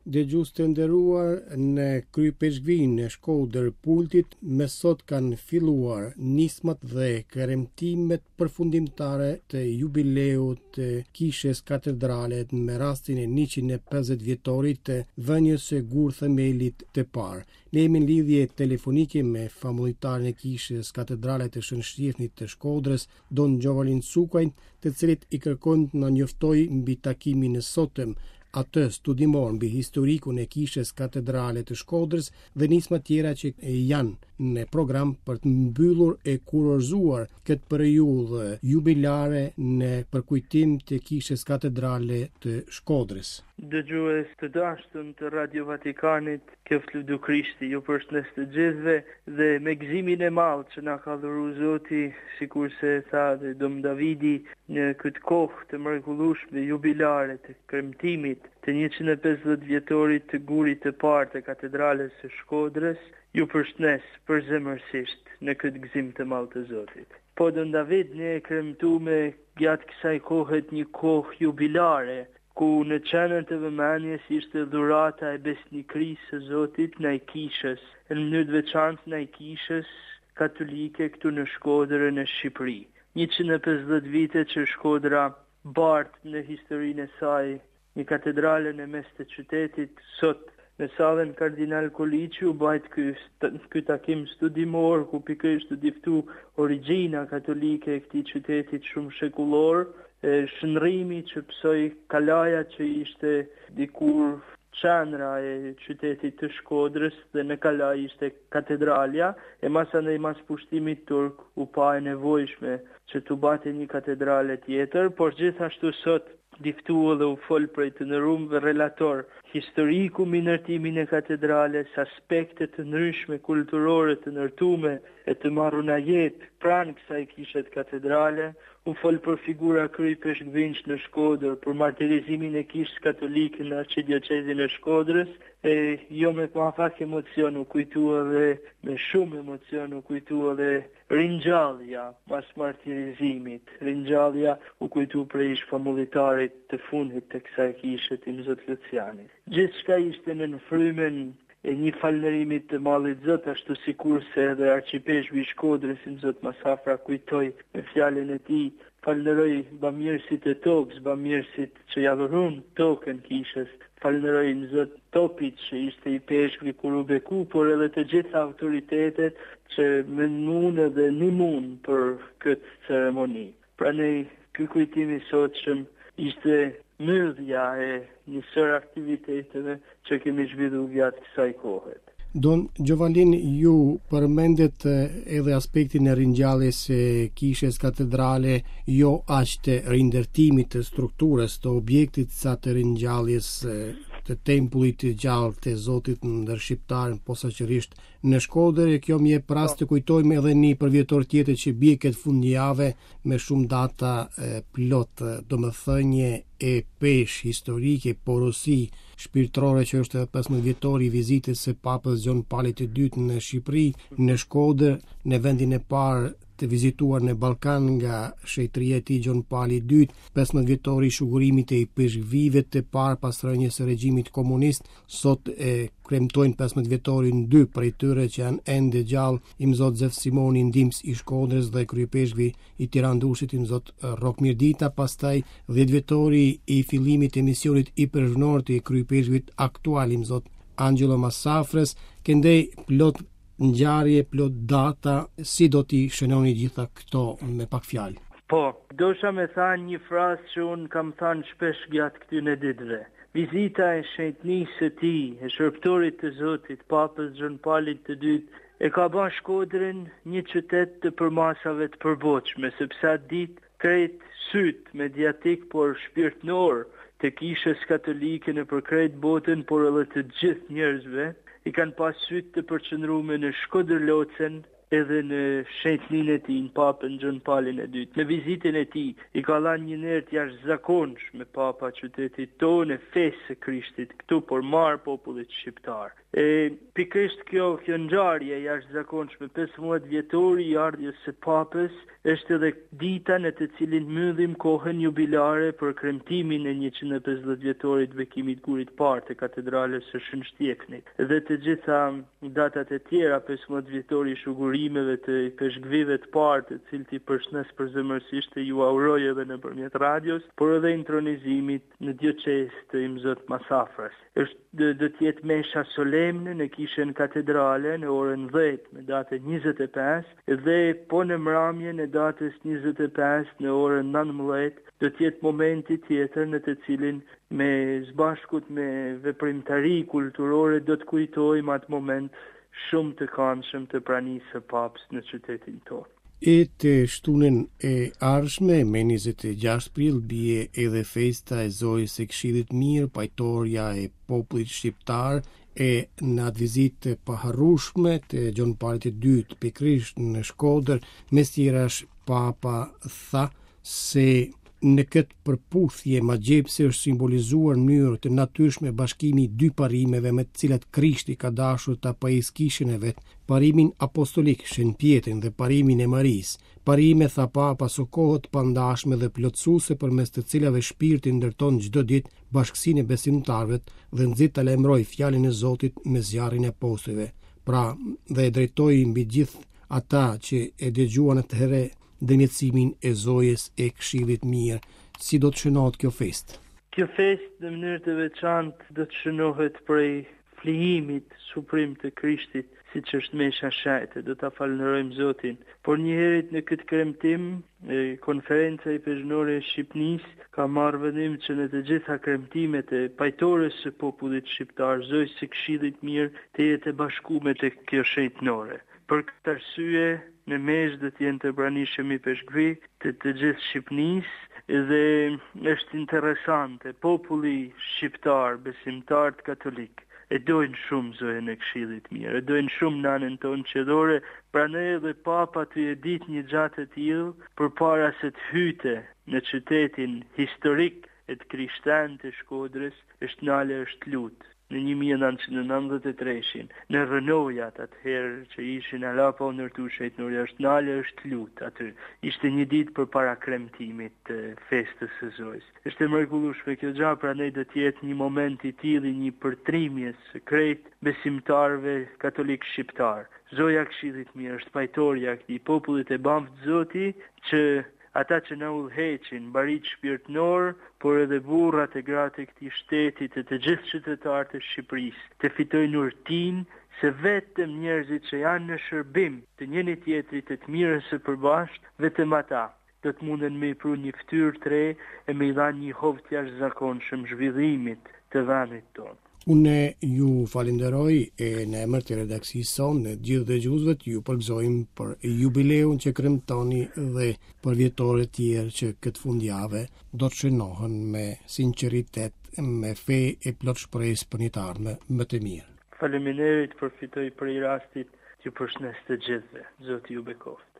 Dëgjues të nderuar, në kryepeshkvinë e Shkodër Pultit me sot kanë filluar nismat dhe kremtimet përfundimtare të jubileut të Kishës Katedrale me rastin e 150 vjetorit të vënies së gur themelit të parë. Ne jemi në lidhje telefonike me famuljarën e Kishës Katedrale të Shënshtirnit të Shkodrës, Don Gjovalin Cukajn, të cilit i kërkojnë të na njoftojë mbi takimin e sotëm atë studimor mbi historikun e Kishës Katedrale të Shkodrës dhe nisma tjera që janë në program për të mbyllur e kurorzuar këtë periudhë jubilare në përkujtim të Kishës Katedrale të Shkodrës. Dëgjues të dashtun të Radio Vatikanit, qoftë lutu Krishti, ju përshëndes të gjithëve dhe me gëzimin e madh që na ka dhëruar Zoti, sikurse tha dhe Dom Davidi, në këtë kohë të mrekullueshme jubilare të kremtimit të 150 vjetorit të gurit të parë të Katedrales së Shkodrës, ju përshëndes përzemërsisht në këtë gëzim të madh të Zotit. Po Dom David, ne e kremtuame gjatë kësaj kohe një kohë jubilare, ku në qenër të vëmendjes ishte dhurata e besnikërisë së Zotit ndaj Kishës, në mënyrë të veçantë ndaj Kishës katolike këtu në Shkodër në Shqipëri. 150 vite që Shkodra bart në historinë e saj një katedrale në mes të qytetit. Sot në sallën Kardinal Koliçi u bajt ky takim studimor ku pikërisht u diftu origjina katolike e këtij qytetit shumë shekullor, shëndrimi që pësoj kalaja që ishte dikur qendra e qytetit të Shkodrës dhe në kalaj ishte katedralja, e masandej mas pushtimit turk u pa e nevojshme që të bate një katedrale tjetër, por gjithashtu sot diftua dhe u fol prej të nderumve relator historiku mbi ndërtimin e katedrales, aspekte të ndryshme kulturore të ndërtume e të marruna jetë pranë kësaj kishe të katedrale, u fol për figura kryepeshkvinç në Shkodër, për martirizimin e kishës katolike në arkidiocezin e Shkodrës, e jo me pak emocion u kujtua dhe me shumë emocion u kujtua dhe ringjallja pas martirizimit. Ringjallja u kujtu prej famuljarit të fundit të kësaj kishe të Zot Lucianit. Gjithçka ishte në frymen e një falënderimit të Mallit Zot, ashtu sikurse edhe arqipeshku i Shkodrës Zot Masafra kujtoi me fjalën e tij, falënderoj bamirësit e tokës, bamirësit që ja dhurun tokën kishës, falënderoj në Zot topit që ishte i peshkvi kur u beku, por edhe të gjitha autoritetet që më mundë dhe një mundë për këtë ceremoni. Pra ne ky kujtimi sotshëm ishte myrdhja e një sër aktiviteteve që kemi zhvilluar gjatë kësaj kohe. Don Gjovalin, ju përmendet edhe aspektin e ringjalljes së kishës katedrale, jo aq të rindërtimit të strukturës të objektit sa të ringjalljes të tempullit të gjallë të Zotit ndërshqiptar, posaçërisht në Shkodër. Kjo më jep rast të kujtojmë edhe një përvjetor tjetër që bie këtë fundjavë me shumë data plot, domethënie e pesh historike, porosi shpirtërore që është 15 vjetori i vizitës së Papës Gjon Palit II në Shqipëri, në Shkodër, në vendin e parë të vizituar në Ballkan nga Shejtëria e tij Gjon Pali II, 15 vjetori i shugurimit e i peshkvive të parë pas rënies së regjimit komunist. Sot e kremtojnë 15 vjetorin dy prej tyre që janë ende gjallë, Imzot Zef Simoni, ndihmës i Shkodrës, dhe kryepeshkvi i Tirandushit, Imzot Rokmir Dita. Pastaj 10 vjetori i fillimit të misionit i përgjithënor të kryepeshkvit aktual, Imzot Angelo Masafres. Këndej plot ngjarje, plot data, si do t'i shënoni gjitha këto me pak fjalë? Po, dosha me thanë një frazë që unë kam thanë shpesh gjatë këtyre ditëve. Vizita e shenjtnisë së tij, e shërptorit të Zotit, Papës Gjon Palit II, e ka bërë Shkodrën një qytet të përmasave të përbotshme, sepse atë ditë krejt syt mediatik por shpirtënor të kishës katolike në përkrejt botën, por edhe të gjithë njerëzve, i kanë pas syt të përqendruar në Shkodër Locën, edhe në shenjtnin e tij, në papën Gjon Paulin e dytë. Në vizitën e tij i ka dhënë një nert jashtëzakonshëm me papa qytetit tonë, fesë së Krishtit këtu por marr popullit shqiptar. Pikërisht kjo ngjarje jashtëzakonshme 15 vjetori i ardhjes së papës është edhe dita në të cilin mbyllim kohën jubilare për kremtimin e 150 vjetorit bekimit Gurit parë të katedrales së Shënështjeknit. Dhe të gjitha datat e tjera, 15 vjetori i shugurimeve të peshkvive të parë, të cilët i përshëndes përzemërsisht e ju auroj edhe nëpërmjet radios, por edhe intronizimit në dioqezë të Imzot Masafras. Do të jetë mesha solemne në kishën katedrale në orën 10 me datën 25 dhe po në mramje në datës 25 në orën 19 do të jetë momenti tjetër në të cilin me zbashkut me veprimtari kulturore do të kujtojmë atë moment shumë të këndshëm të pranisë së papës në qytetin tonë. E të shtunën e ardhshme me 26 prill bie edhe festa e Zojës së Këshillit Mirë, pajtoria e popullit shqiptar e në atë vizitë paharrueshme të Gjon Paulit II pikërisht në Shkodër, mes tjerash papa tha se në këtë përputhje magjepse është simbolizuar në mënyrë të natyrshme bashkimi i dy parimeve me të cilat Krishti ka dashur ta pajisë kishën e vet, parimin apostolik Shenjtë Pjetrin dhe parimin e Marisë. Parime, tha papa, së kohët pandashme dhe plotësuese përmes të cilave shpirti ndërton çdo ditë bashkësinë e besimtarëve dhe nxit ta lajmëroj fjalën e Zotit me zjarrin e apostujve. Pra, dhe e drejtoi mbi gjithë ata që e dëgjuan atëherë dëmjetësimin e Zojës e Këshillit Mirë. Si do të shënohet kjo festë? Kjo festë në mënyrë të veçantë do të shënohet prej flijimit suprim të Krishtit, siç është mesha shajte. Do ta falënderojmë Zotin. Por njëherët në këtë kremtim, konferenca i pezhnore e Shqipënisë ka marrë vendim që në të gjitha kremtimet e pajtores së popullit shqiptar, Zojës së Këshillit Mirë të jetë e bashkuar te kjo shenjtënore. Për këtë arsye, në mes do të jenë të pranishëm i peshkvi të gjithë Shqipënisë dhe është interesante, populli shqiptar, besimtarët katolik, e dojnë shumë Zojën e Këshillit Mirë, e dojnë shumë nanën tonë qedhore, prandaj edhe papa të e ditë një gjatë të tillë përpara se të hyte në qytetin historik e të krishterë të Shkodrës, është nale është lutë. Në 1993, në rënojat atëherë që ishin ala pa ndërtu shenjtënoria, është nale është lutë aty. Ishte një ditë përpara kremtimit të festës së Zojës. Është e mrekullueshme kjo gjë, prandaj do të jetë një moment i tillë, një përtrimje së krejt besimtarëve katolik shqiptar. Zoja Këshillit Mirë është pajtoria e këtij popullit e bavtë Zoti që ata që na udhëheqin, barit shpirtënor, por edhe burrat e gratë e këtij shteti të gjithë qytetarët të Shqipërisë, të fitojnë urtinë se vetëm njerëzit që janë në shërbim të njëri tjetrit të mirës së përbashkët, vetëm ata do të munden me i pru një fytyrë të re e me i dhanë një hovë të jashtëzakonshëm zhvillimit të vendit tonë. Unë ju falenderoj e në emër të redaksisë sonë, në gjithë dëgjuesve ju përgëzojmë për jubileun që kremtoni dhe për vjetore tjerë që këtë fundjavë do të shënohen me sinqeritet, me fe e plot shpresë për një të ardhme më të mirë. Faleminderit, përfitoj për i rastit, ju përshëndes të gjithëve. Zoti ju bekoft.